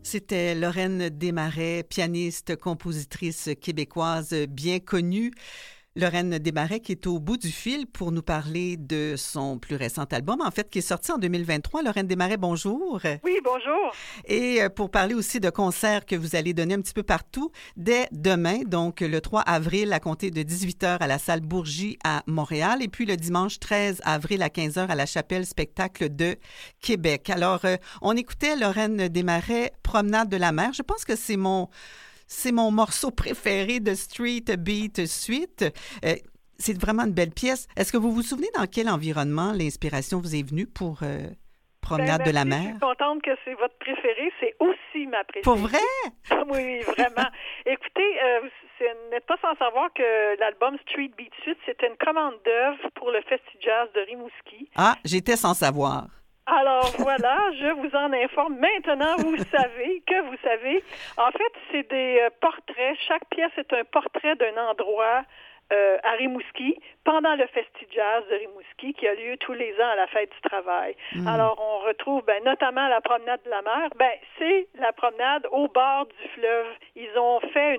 C'était Lorraine Desmarais, pianiste, compositrice québécoise bien connue. Lorraine Desmarais qui est au bout du fil pour nous parler de son plus récent album, en fait, qui est sorti en 2023. Lorraine Desmarais, bonjour. Oui, bonjour. Et pour parler aussi de concerts que vous allez donner un petit peu partout dès demain, donc le 3 avril à compter de 18h à la salle Bourgie à Montréal et puis le dimanche 13 avril à 15h à la Chapelle Spectacle de Québec. Alors, on écoutait Lorraine Desmarais, Promenade de la mer. Je pense que c'est mon morceau préféré de Street Beat Suite. C'est vraiment une belle pièce. Est-ce que vous vous souvenez dans quel environnement l'inspiration vous est venue pour Promenade de la mer? Je suis contente que c'est votre préféré. C'est aussi ma préférée. Pour vrai? Oui, vraiment. Écoutez, vous n'êtes pas sans savoir que l'album Street Beat Suite, c'était une commande d'œuvre pour le Festi Jazz de Rimouski. Ah, j'étais sans savoir. Alors voilà, je vous en informe. Maintenant, vous savez. En fait, c'est des portraits. Chaque pièce est un portrait d'un endroit à Rimouski pendant le Festi Jazz de Rimouski qui a lieu tous les ans à la Fête du Travail. Alors, on retrouve notamment la promenade de la mer. C'est la promenade au bord du fleuve. Ils ont fait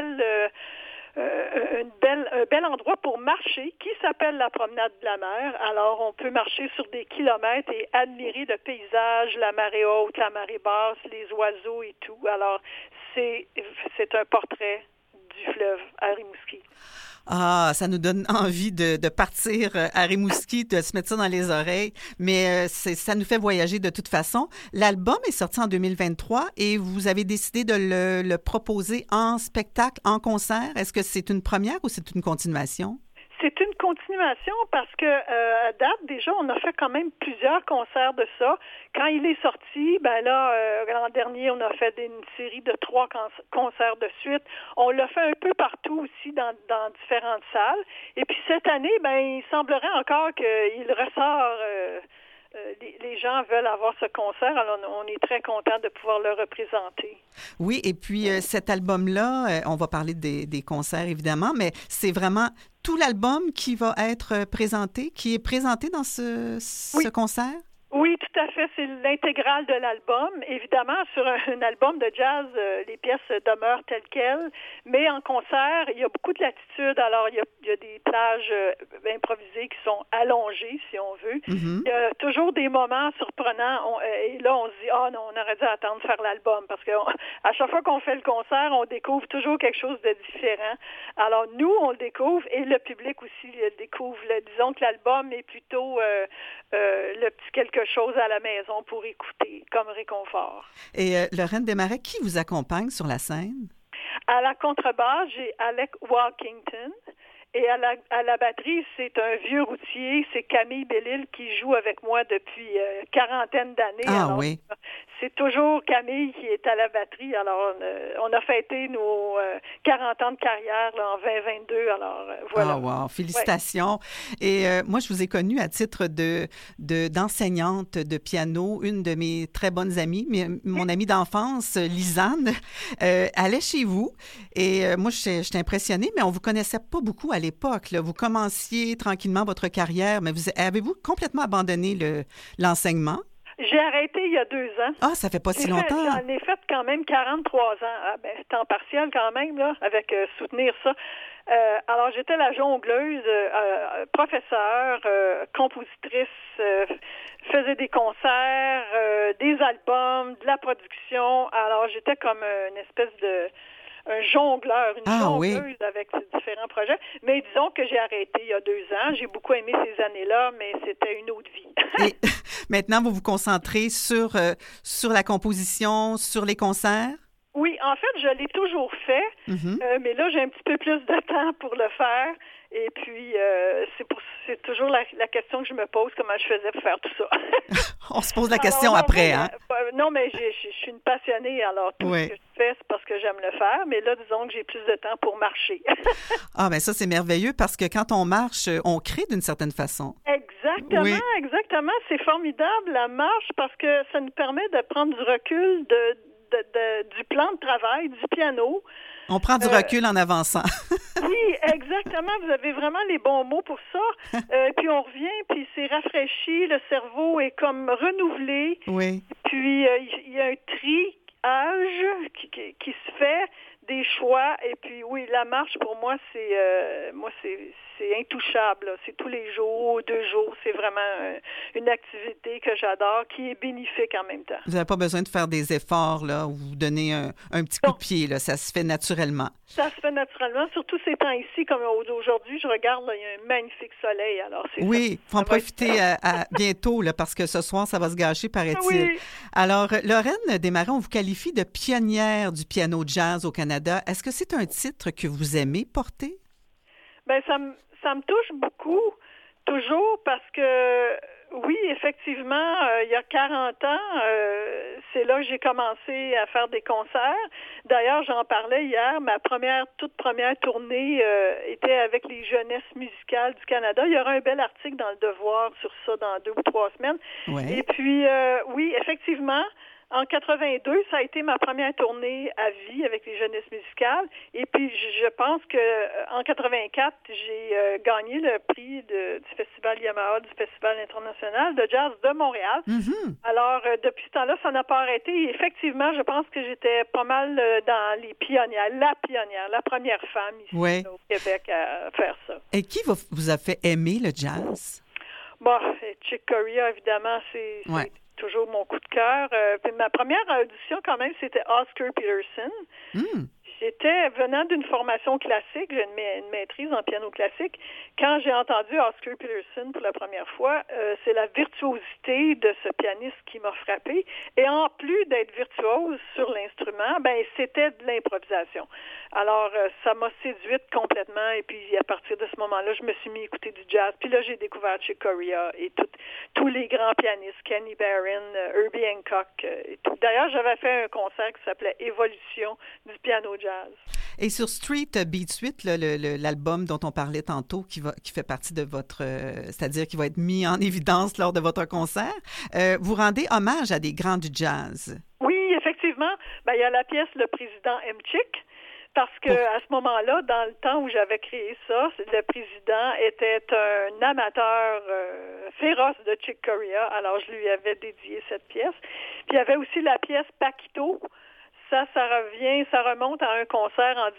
un bel endroit pour marcher qui s'appelle la promenade de la mer. Alors, on peut marcher sur des kilomètres et admirer le paysage, la marée haute, la marée basse, les oiseaux et tout. Alors, c'est un portrait du fleuve à Rimouski. Ah, ça nous donne envie de partir à Rimouski, de se mettre ça dans les oreilles, mais ça nous fait voyager de toute façon. L'album est sorti en 2023 et vous avez décidé de le proposer en spectacle, en concert. Est-ce que c'est une première ou c'est une continuation? C'est une continuation parce que à date, déjà, on a fait quand même plusieurs concerts de ça. Quand il est sorti, l'an dernier, on a fait une série de 3 concerts de suite. On l'a fait un peu partout aussi dans différentes salles. Et puis cette année, il semblerait encore qu'il ressort. Les gens veulent avoir ce concert, alors on est très contents de pouvoir le représenter. Oui, et puis cet album-là, on va parler des concerts évidemment, mais c'est vraiment tout l'album qui va être présenté, qui est présenté dans ce concert? Oui, tout à fait. C'est l'intégrale de l'album. Évidemment, sur un album de jazz, les pièces demeurent telles quelles, mais en concert, il y a beaucoup de latitude. Alors, il y a des plages improvisées qui sont allongées, si on veut. Mm-hmm. Il y a toujours des moments surprenants. Et là, on se dit, non, on aurait dû attendre de faire l'album, parce que à chaque fois qu'on fait le concert, on découvre toujours quelque chose de différent. Alors, nous, on le découvre, et le public aussi le découvre. Disons que l'album est plutôt le petit quelque chose à la maison pour écouter comme réconfort. Et Lorraine Desmarais, qui vous accompagne sur la scène? À la contrebasse, j'ai Alec Walkington. Et à la batterie, c'est un vieux routier, c'est Camille Bellil qui joue avec moi depuis quarantaine d'années. Ah alors, oui. C'est toujours Camille qui est à la batterie. Alors, on a fêté nos 40 ans de carrière là, en 2022. Alors, voilà. Ah wow, félicitations. Ouais. Et moi, je vous ai connue à titre d'enseignante de piano. Une de mes très bonnes amies, mon amie d'enfance, Lisanne, allait chez vous. Et moi, j'étais impressionnée, mais on ne vous connaissait pas beaucoup à l'époque. Là. Vous commenciez tranquillement votre carrière, mais avez-vous complètement abandonné l'enseignement? J'ai arrêté il y a 2 ans. Ah, ça fait pas si longtemps. J'en ai fait quand même 43 ans. Temps partiel quand même, là, avec soutenir ça. Alors, j'étais la jongleuse, professeure, compositrice, faisais des concerts, des albums, de la production. Alors, j'étais comme une espèce un jongleur, une jongleuse avec ces différents projets. Mais disons que j'ai arrêté il y a 2 ans. J'ai beaucoup aimé ces années-là, mais c'était une autre vie. Et maintenant, vous vous concentrez sur la composition, sur les concerts? Oui, en fait, je l'ai toujours fait, mais là, j'ai un petit peu plus de temps pour le faire. Et puis, c'est toujours la question que je me pose, comment je faisais pour faire tout ça. On se pose la question après, hein? Non, mais je suis une passionnée, alors tout ce que je fais, c'est parce que j'aime le faire. Mais là, disons que j'ai plus de temps pour marcher. Ah, bien ça, c'est merveilleux parce que quand on marche, on crée d'une certaine façon. Exactement, exactement. C'est formidable, la marche, parce que ça nous permet de prendre du recul du plan de travail, du piano. On prend du recul en avançant. Oui, exactement. Vous avez vraiment les bons mots pour ça. Puis on revient, puis c'est rafraîchi. Le cerveau est comme renouvelé. Oui. Puis il y a un tri âge qui se fait, des choix, et puis oui, la marche pour moi, c'est intouchable, là. C'est tous les jours, 2 jours, c'est vraiment une activité que j'adore, qui est bénéfique en même temps. Vous n'avez pas besoin de faire des efforts, là, ou vous donner un petit coup de pied, là, ça se fait naturellement. Ça se fait naturellement, surtout ces temps-ci, comme aujourd'hui, je regarde, là, il y a un magnifique soleil, alors c'est oui, il faut en profiter à bientôt, là, parce que ce soir, ça va se gâcher, paraît-il. Oui. Alors, Lorraine Desmarets, on vous qualifie de pionnière du piano jazz au Canada. Est-ce que c'est un titre que vous aimez porter? Bien, ça me touche beaucoup, toujours, parce que, oui, effectivement, il y a 40 ans, c'est là que j'ai commencé à faire des concerts. D'ailleurs, j'en parlais hier, ma toute première tournée était avec les jeunesses musicales du Canada. Il y aura un bel article dans Le Devoir sur ça dans 2 ou 3 semaines. Ouais. Et puis, oui, effectivement, en 82, ça a été ma première tournée à vie avec les jeunesses musicales. Et puis, je pense que en 84, j'ai gagné le prix du Festival Yamaha, du Festival international de jazz de Montréal. Mm-hmm. Alors, depuis ce temps-là, ça n'a pas arrêté. Et effectivement, je pense que j'étais pas mal dans les pionnières, la première femme ici au Québec à faire ça. Et qui vous a fait aimer le jazz? Bon, Chick Corea, évidemment, c'est toujours mon coup de cœur. Puis ma première audition, quand même, c'était Oscar Peterson. Mm. J'étais venant d'une formation classique, j'ai une maîtrise en piano classique. Quand j'ai entendu Oscar Peterson pour la première fois, c'est la virtuosité de ce pianiste qui m'a frappée. Et en plus d'être virtuose sur l'instrument, ben c'était de l'improvisation. Alors, ça m'a séduite complètement. Et puis, à partir de ce moment-là, je me suis mis à écouter du jazz. Puis là, j'ai découvert Chick Corea et tous les grands pianistes, Kenny Barron, Herbie Hancock et tout. D'ailleurs, j'avais fait un concert qui s'appelait Évolution du piano jazz. Et sur Street Beat Suite, l'album dont on parlait tantôt, qui fait partie de votre, c'est-à-dire qui va être mis en évidence lors de votre concert, vous rendez hommage à des grands du jazz. Oui, effectivement. Ben, il y a la pièce Le Président M. Chick. Parce que à ce moment-là, dans le temps où j'avais créé ça, le président était un amateur féroce de Chick Corea. Alors, je lui avais dédié cette pièce. Puis, il y avait aussi la pièce Paquito. Ça remonte à un concert en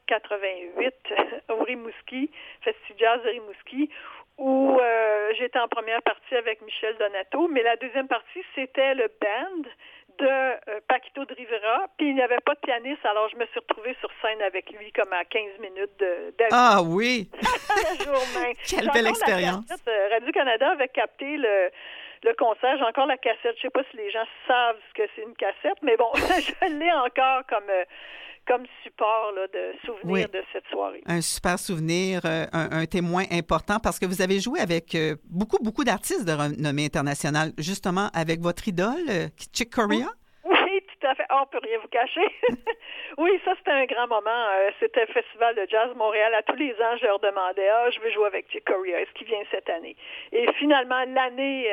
1988 au Rimouski, Festi Jazz de Rimouski, où j'étais en première partie avec Michel Donato. Mais la deuxième partie, c'était le band de Paquito de Rivera, puis il n'y avait pas de pianiste, alors je me suis retrouvée sur scène avec lui comme à 15 minutes d'avis. Ah oui! Le jour même. Quelle belle expérience! Radio-Canada avait capté le concert. J'ai encore la cassette. Je ne sais pas si les gens savent ce que c'est une cassette, mais bon, je l'ai encore comme support là, de souvenir de cette soirée. Un super souvenir, un témoin important, parce que vous avez joué avec beaucoup d'artistes de renommée internationale, justement avec votre idole, Chick Corea. Oui, tout à fait. On ne peut rien vous cacher. Oui, ça, c'était un grand moment. C'était le Festival de Jazz Montréal. À tous les ans, je leur demandais, je veux jouer avec Chick Corea. Est-ce qu'il vient cette année? Et finalement, l'année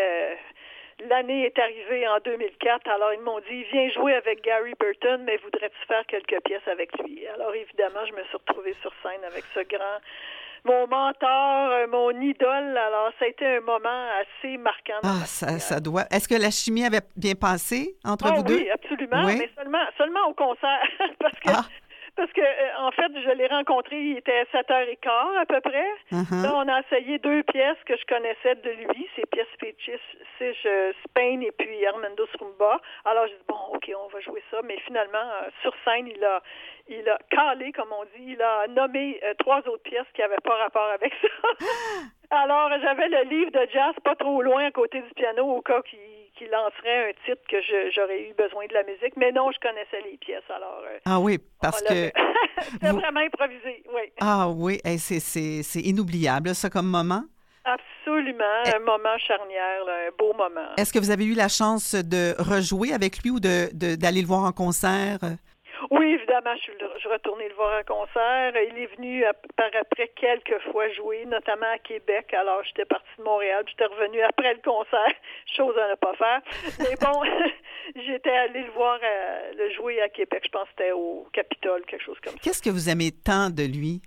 est arrivée en 2004. Alors, ils m'ont dit, viens jouer avec Gary Burton, mais voudrais-tu faire quelques pièces avec lui? Alors, évidemment, je me suis retrouvée sur scène avec ce mon mentor, mon idole. Alors, ça a été un moment assez marquant. Ça doit. Est-ce que la chimie avait bien passé entre vous deux? Oui, absolument, mais seulement au concert. Parce que, en fait, je l'ai rencontré, il était 7h15 à peu près. Uh-huh. Là, on a essayé 2 pièces que je connaissais de lui, ces pièces fétiches, Spain et puis Armando Rumba. Alors, j'ai dit, bon, OK, on va jouer ça. Mais finalement, sur scène, il a calé, comme on dit, il a nommé 3 autres pièces qui n'avaient pas rapport avec ça. Alors, j'avais le livre de jazz pas trop loin à côté du piano au cas qu'il lancerait un titre que j'aurais eu besoin de la musique. Mais non, je connaissais les pièces. Alors, oui, parce que... C'était vraiment improvisé, oui. Ah oui, c'est inoubliable, ça, comme moment. Absolument, un moment charnière, là, un beau moment. Est-ce que vous avez eu la chance de rejouer avec lui ou d'aller le voir en concert? Oui, évidemment, je suis retournée le voir en concert. Il est venu par après quelques fois jouer, notamment à Québec. Alors, j'étais partie de Montréal, j'étais revenue après le concert, chose à ne pas faire. Mais bon, j'étais allée le voir le jouer à Québec. Je pense que c'était au Capitole, quelque chose comme ça. Qu'est-ce que vous aimez tant de lui?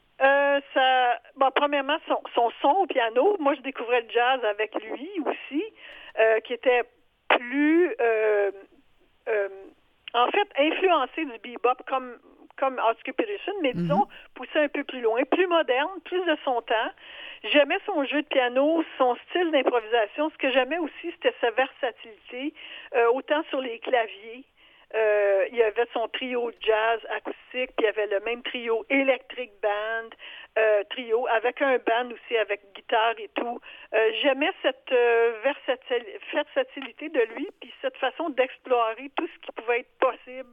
Premièrement, son son au piano. Moi, je découvrais le jazz avec lui aussi, qui était plus... en fait, fait, influencé du bebop comme Oscar Peterson, mais disons, poussé un peu plus loin, plus moderne, plus de son temps. J'aimais son jeu de piano, son style d'improvisation. Ce que j'aimais aussi, c'était sa versatilité, autant sur les claviers. Il y avait son trio jazz acoustique, puis il y avait le même trio electric band, trio avec un band aussi avec guitare et tout. J'aimais cette versatilité de lui, puis cette façon d'explorer tout ce qui pouvait être possible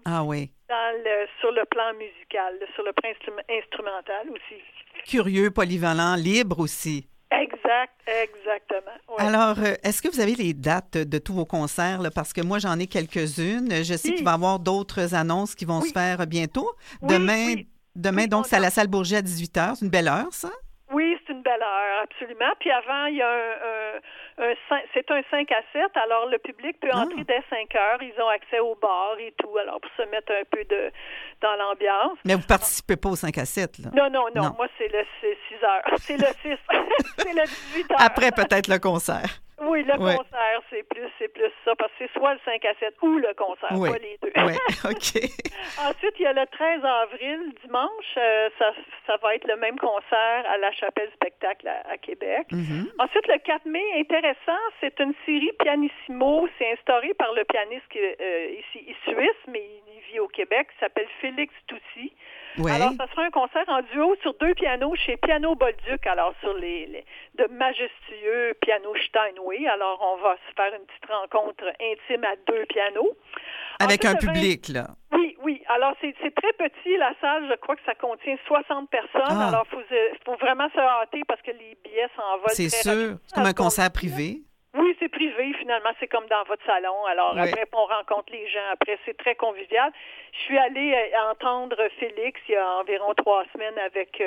sur le plan musical, sur le plan instrumental aussi. Curieux, polyvalent, libre aussi. Exactement. Ouais. Alors, est-ce que vous avez les dates de tous vos concerts? Là? Parce que moi, j'en ai quelques-unes. Je sais qu'il va y avoir d'autres annonces qui vont se faire bientôt. Demain, donc, c'est à la salle Bourget à 18h. C'est une belle heure, ça? Oui, c'est une belle heure, absolument. Puis avant, il y a c'est un 5 à 7, alors le public peut entrer dès 5 heures. Ils ont accès au bar et tout, alors pour se mettre un peu dans l'ambiance. Mais vous ne participez pas au 5 à 7, là? Non. Moi, c'est le 6 heures. C'est le 6. C'est le 18 heures. Après, peut-être le concert. Oui, le concert, c'est plus ça, parce que c'est soit le 5 à 7 ou le concert, pas les deux. Oui, OK. Ensuite, il y a le 13 avril, dimanche, ça va être le même concert à la Chapelle Spectacle à Québec. Ensuite, le 4 mai, intéressant, c'est une série pianissimo, c'est instauré par le pianiste qui est ici suisse, mais il vit au Québec, qui s'appelle Félix Toucy. Ouais. Alors, ça sera un concert en duo sur 2 pianos chez Piano Bolduc, alors sur de majestueux pianos Steinway. Alors, on va se faire une petite rencontre intime à 2 pianos. Avec un public, là. Oui. Alors, c'est très petit, la salle. Je crois que ça contient 60 personnes. Alors, faut vraiment se hâter parce que les billets s'envolent très rapidement. C'est sûr. C'est comme un concert privé. Oui, c'est privé, finalement, c'est comme dans votre salon. Alors, après, on rencontre les gens. Après, c'est très convivial. Je suis allée entendre Félix il y a environ 3 semaines avec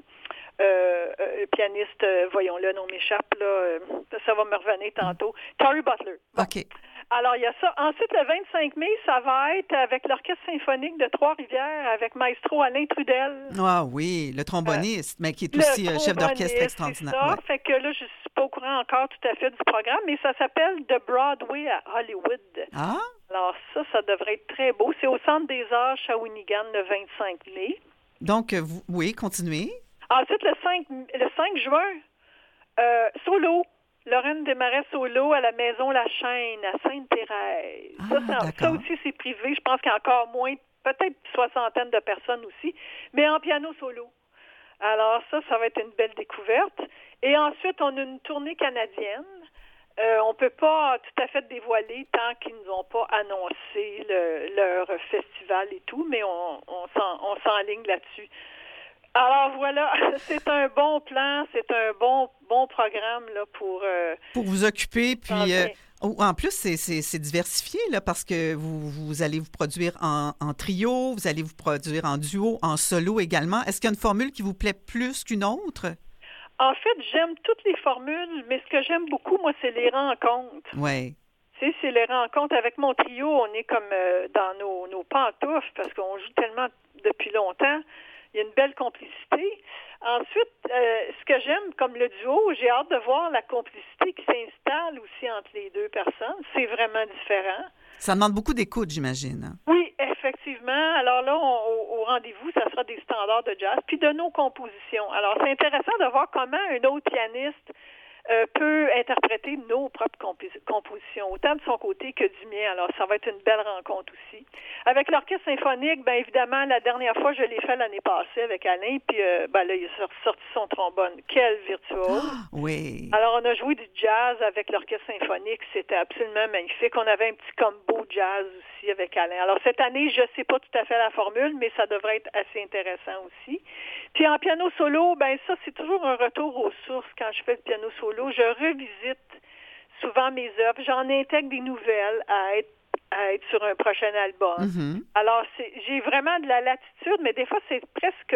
le pianiste, voyons, le nom m'échappe, là, ça va me revenir tantôt, Terry Butler. Bon. OK. Alors, il y a ça. Ensuite, le 25 mai, ça va être avec l'Orchestre symphonique de Trois-Rivières, avec maestro Alain Trudel. Ah oui, le tromboniste, mais qui est aussi chef d'orchestre extraordinaire. C'est ça. Fait que là, je suis pas au courant encore tout à fait du programme, mais ça s'appelle The Broadway à Hollywood. Ah? Alors ça devrait être très beau. C'est au Centre des Arts Shawinigan le 25 mai. Donc, oui, continuez. Ensuite, le 5 juin, solo. Lorraine Desmarais solo à la Maison La Chaîne, à Sainte-Thérèse. Ça aussi, c'est privé. Je pense qu'il y a encore moins, peut-être une soixantaine de personnes aussi, mais en piano solo. Alors ça va être une belle découverte. Et ensuite, on a une tournée canadienne. On ne peut pas tout à fait dévoiler tant qu'ils ne nous ont pas annoncé leur festival et tout, mais on s'enligne là-dessus. Alors voilà, c'est un bon plan, c'est un bon programme là pour vous occuper. Puis en plus, c'est diversifié là, parce que vous allez vous produire en trio, vous allez vous produire en duo, en solo également. Est-ce qu'il y a une formule qui vous plaît plus qu'une autre? En fait, j'aime toutes les formules, mais ce que j'aime beaucoup, moi, c'est les rencontres. Oui. Tu sais, c'est les rencontres. Avec mon trio, on est comme dans nos pantoufles parce qu'on joue tellement depuis longtemps. Il y a une belle complicité. Ensuite, ce que j'aime comme le duo, j'ai hâte de voir la complicité qui s'installe aussi entre les 2 personnes. C'est vraiment différent. Ça demande beaucoup d'écoute, j'imagine. Oui, effectivement. Alors là, au rendez-vous, ça sera des standards de jazz, puis de nos compositions. Alors, c'est intéressant de voir comment un autre pianiste peut interpréter nos propres compositions, autant de son côté que du mien. Alors, ça va être une belle rencontre aussi. Avec l'Orchestre symphonique, bien évidemment, la dernière fois, je l'ai fait l'année passée avec Alain, puis là, il a sorti son trombone. Quel virtuose! Oui! Alors, on a joué du jazz avec l'Orchestre symphonique. C'était absolument magnifique. On avait un petit combo jazz aussi avec Alain. Alors, cette année, je ne sais pas tout à fait la formule, mais ça devrait être assez intéressant aussi. Puis en piano solo, ben ça, c'est toujours un retour aux sources quand je fais le piano solo. Je revisite souvent mes œuvres. J'en intègre des nouvelles à être sur un prochain album. Mm-hmm. Alors, j'ai vraiment de la latitude, mais des fois, c'est presque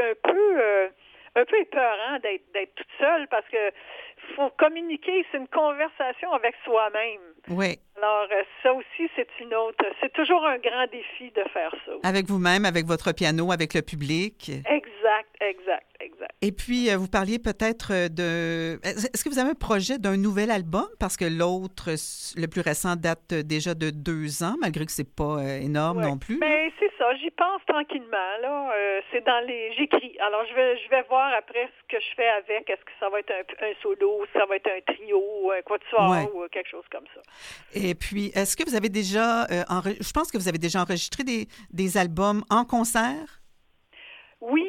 un peu épeurant d'être toute seule parce que faut communiquer, c'est une conversation avec soi-même. Oui. Alors, ça aussi, c'est toujours un grand défi de faire ça. Avec vous-même, avec votre piano, avec le public. Exact. Et puis, vous parliez peut-être de... Est-ce que vous avez un projet d'un nouvel album? Parce que l'autre, le plus récent, date déjà de 2 ans, malgré que c'est pas énorme non plus. Ben, c'est ça, j'y pense tranquillement. Là. C'est dans les... J'écris. Alors, je vais voir après ce que je fais avec. Est-ce que ça va être un solo, ça va être un trio, un quatuor ou quelque chose comme ça. Et puis, est-ce que vous avez déjà... je pense que vous avez déjà enregistré des albums en concert? Oui,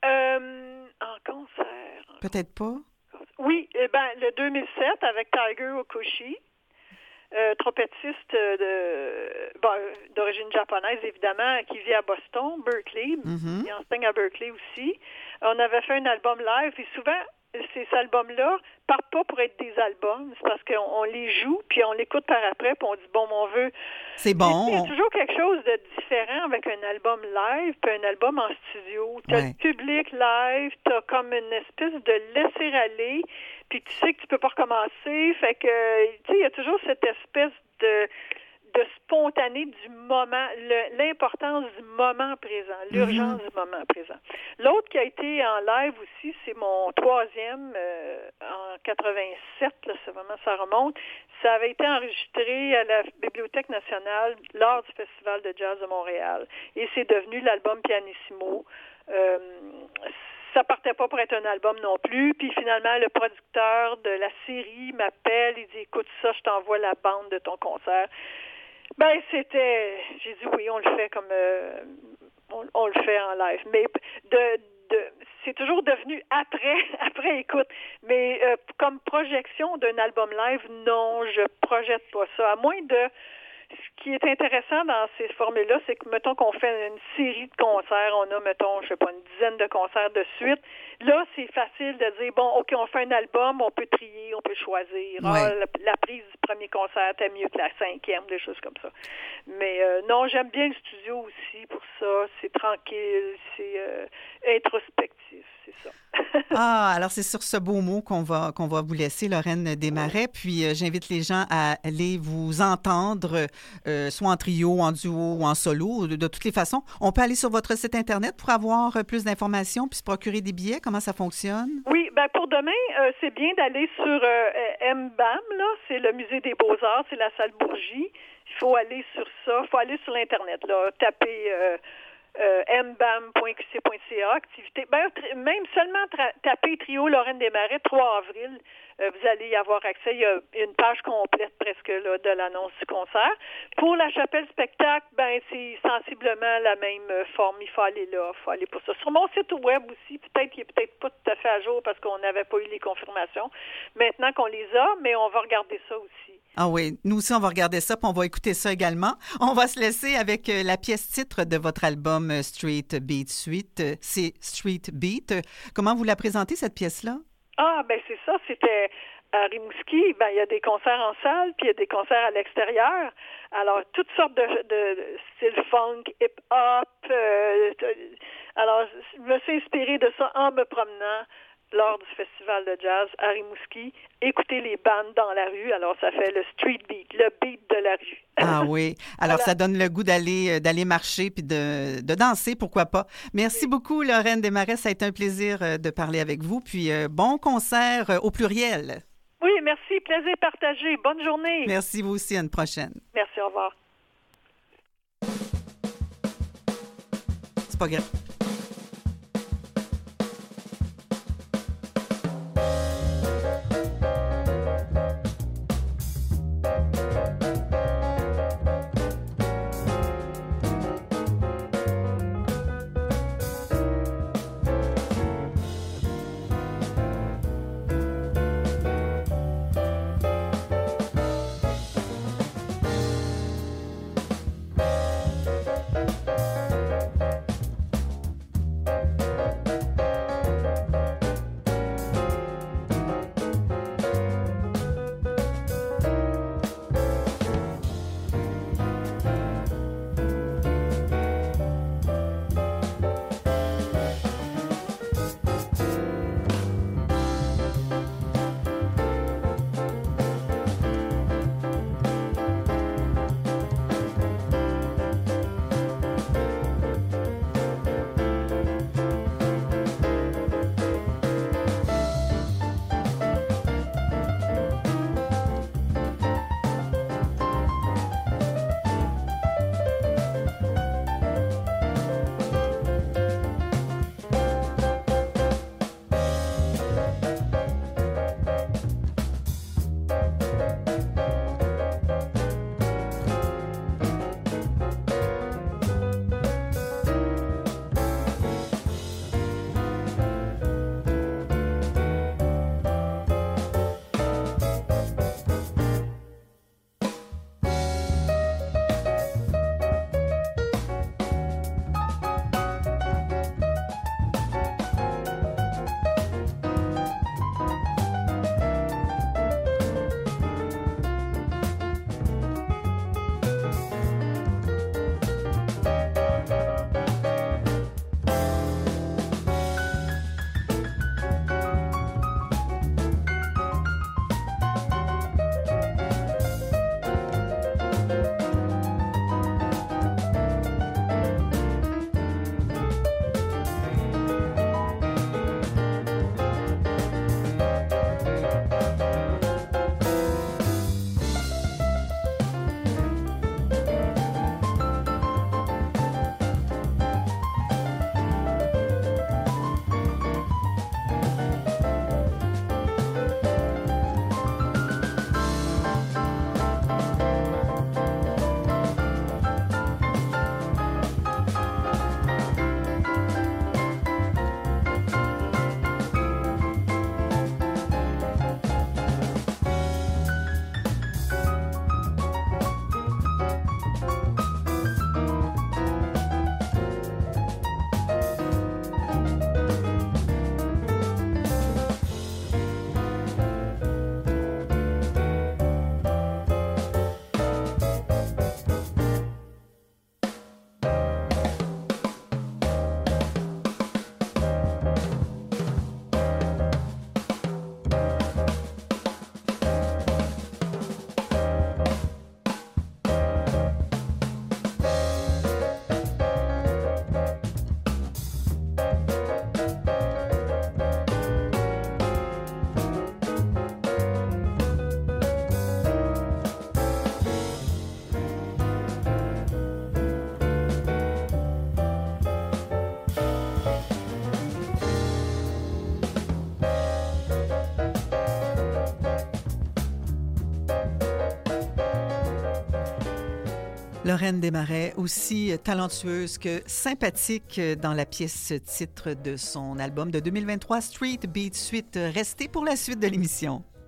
en concert. Peut-être pas? Oui, le 2007 avec Tiger Okoshi, trompettiste d'origine japonaise, évidemment, qui vit à Boston, Berkeley. Mm-hmm. Il enseigne à Berkeley aussi. On avait fait un album live et souvent, ces albums-là partent pas pour être des albums. C'est parce qu'on les joue, puis on l'écoute par après, puis on dit, bon, on veut... C'est bon. Il y a toujours quelque chose de différent avec un album live puis un album en studio. Tu as le public live, tu as comme une espèce de laisser-aller, puis tu sais que tu peux pas recommencer. Fait que, tu sais, il y a toujours cette espèce de spontané du moment, l'importance du moment présent, l'urgence du moment présent. L'autre qui a été en live aussi, c'est mon troisième en 87, là, ça remonte. Ça avait été enregistré à la Bibliothèque nationale lors du Festival de jazz de Montréal. Et c'est devenu l'album Pianissimo. Ça partait pas pour être un album non plus. Puis finalement, le producteur de la série m'appelle, il dit, écoute ça, je t'envoie la bande de ton concert. Ben, j'ai dit oui, on le fait comme, on le fait en live. Mais c'est toujours devenu après écoute. Mais comme projection d'un album live, non, je projette pas ça. À moins de... Ce qui est intéressant dans ces formules-là, c'est que, mettons qu'on fait une série de concerts, on a, mettons, je sais pas, une dizaine de concerts de suite. Là, c'est facile de dire, bon, OK, on fait un album, on peut trier, on peut choisir. La prise du premier concert était mieux que la cinquième, des choses comme ça. Mais non, j'aime bien le studio aussi pour ça. C'est tranquille, c'est introspectif, c'est ça. Alors c'est sur ce beau mot qu'on va vous laisser, Lorraine Desmarais. Puis j'invite les gens à aller vous entendre, soit en trio, en duo ou en solo. De toutes les façons, on peut aller sur votre site Internet pour avoir plus d'informations puis se procurer des billets. Comment ça fonctionne? Oui, pour demain, c'est bien d'aller sur MBAM, là. C'est le Musée des Beaux-Arts, c'est la salle Bourgie. Il faut aller sur ça, il faut aller sur l'Internet, là, taper... mbam.qc.ca, activité. Même seulement taper Trio Lorraine Desmarais, 3 avril, vous allez y avoir accès. Il y a une page complète presque là, de l'annonce du concert. Pour la chapelle spectacle, c'est sensiblement la même forme. Il faut aller là, il faut aller pour ça. Sur mon site web aussi, peut-être qu'il n'est peut-être pas tout à fait à jour parce qu'on n'avait pas eu les confirmations. Maintenant qu'on les a, mais on va regarder ça aussi. Ah oui, nous aussi, on va regarder ça, puis on va écouter ça également. On va se laisser avec la pièce titre de votre album Street Beat Suite. C'est Street Beat. Comment vous la présentez, cette pièce-là? C'est ça. C'était à Rimouski. Il y a des concerts en salle, puis il y a des concerts à l'extérieur. Alors, toutes sortes de styles funk, hip-hop. Alors, je me suis inspirée de ça en me promenant lors du festival de jazz à Rimouski, écouter les bandes dans la rue. Alors, ça fait le street beat, le beat de la rue. Ah oui. Alors, ça donne le goût d'aller marcher puis de danser, pourquoi pas. Merci beaucoup, Lorraine Desmarais. Ça a été un plaisir de parler avec vous. Puis, bon concert au pluriel. Oui, merci. Plaisir partagé. Bonne journée. Merci, vous aussi. À une prochaine. Merci. Au revoir. C'est pas grave. Lorraine Desmarais, aussi talentueuse que sympathique dans la pièce titre de son album de 2023, Street Beat Suite. Restez pour la suite de l'émission.